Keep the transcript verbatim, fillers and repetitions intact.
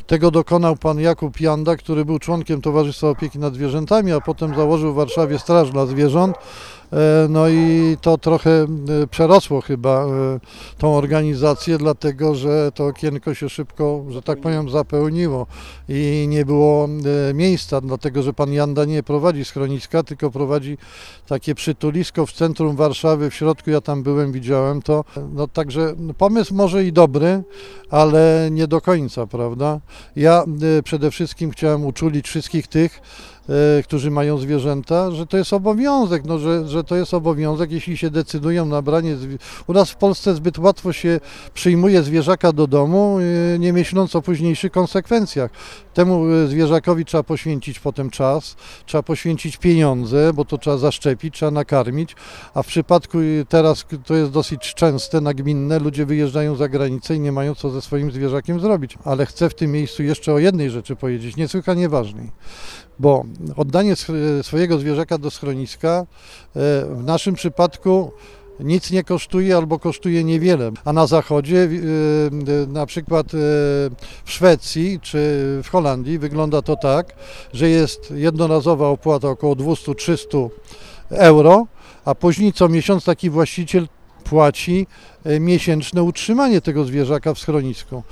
Tego dokonał pan Jakub Janda, który był członkiem Towarzystwa Opieki nad Zwierzętami, a potem założył w Warszawie Straż dla Zwierząt. No i to trochę przerosło chyba tą organizację, dlatego że to okienko się szybko, że tak powiem, zapełniło i nie było miejsca, dlatego że pan Janda nie prowadzi schroniska, tylko prowadzi takie przytulisko w centrum Warszawy, w środku, ja tam byłem, widziałem to. No także pomysł może i dobry, ale nie do końca, prawda? Ja przede wszystkim chciałem uczulić wszystkich tych, którzy mają zwierzęta, że to jest obowiązek, no, że, że to jest obowiązek, jeśli się decydują na branie. U nas w Polsce zbyt łatwo się przyjmuje zwierzaka do domu, nie myśląc o późniejszych konsekwencjach. Temu zwierzakowi trzeba poświęcić potem czas, trzeba poświęcić pieniądze, bo to trzeba zaszczepić, trzeba nakarmić, a w przypadku teraz to jest dosyć częste, nagminne, ludzie wyjeżdżają za granicę i nie mają co ze swoim zwierzakiem zrobić. Ale chcę w tym miejscu jeszcze o jednej rzeczy powiedzieć, niesłychanie ważnej. Bo oddanie swojego zwierzaka do schroniska w naszym przypadku nic nie kosztuje albo kosztuje niewiele, a na zachodzie, na przykład w Szwecji czy w Holandii wygląda to tak, że jest jednorazowa opłata około dwieście do trzystu euro, a później co miesiąc taki właściciel płaci miesięczne utrzymanie tego zwierzaka w schronisku.